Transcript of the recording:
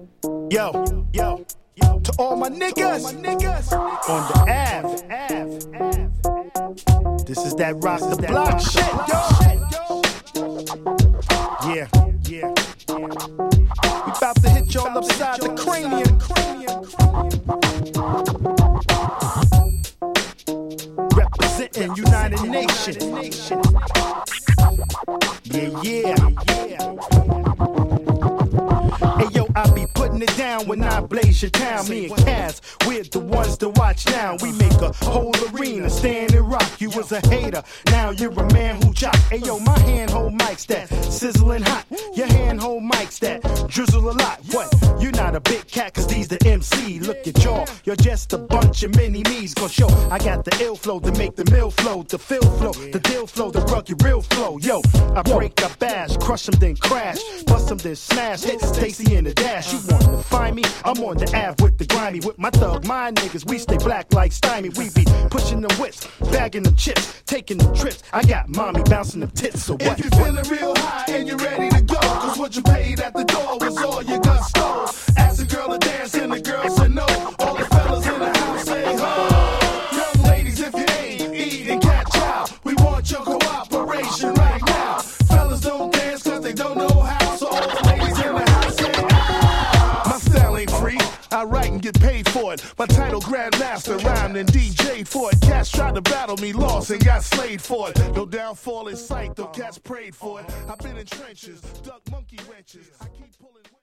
Yo, to all my niggas on the Ave. This is that rock the block shit, yo. Yeah. We about to hit y'all upside the cranium. Representing United Nations. Yeah. Hey yo, I be putting it down when I blaze your town. Me and Kaz, we're the ones to watch now. We make a whole arena, stand and rock. You was a hater, now you're a man who jock. Hey yo, my hand hold mics that sizzling hot. Your hand hold mics that drizzle a lot. What? You're not a big cat, cause these the MC. Look at y'all, you're just a bunch of mini-me's. Cause yo, I got the ill flow to make the mill flow, the fill flow, the deal flow, the rugged real flow. Yo, I break up bash, crush them then crash, bust them then smash, hit Stacy in the dash. You want to find me? I'm on the Ave with the grimy. With my thug, my niggas, we stay black like Stymie. We be pushing the whips, bagging them chips, taking them trips. I got mommy bouncing them tits, so what? If you're feeling real high and you're ready to go, cause what you paid at the door was all you got stole. Ask a girl to dance and the girl said no. All the fellas in the house say ho. Young ladies, if you ain't eating cat chow, we want your cooperation right now. Fellas don't dance cause they don't know how, so all the ladies in the house say ah. My style ain't free, I write and get paid for it. My title Grandmaster, rhymed and DJ for it. Cats tried to battle me, lost and got slayed for it. No downfall in sight, though cats prayed for it. I've been in trenches, duck monkey wrenches. I keep pulling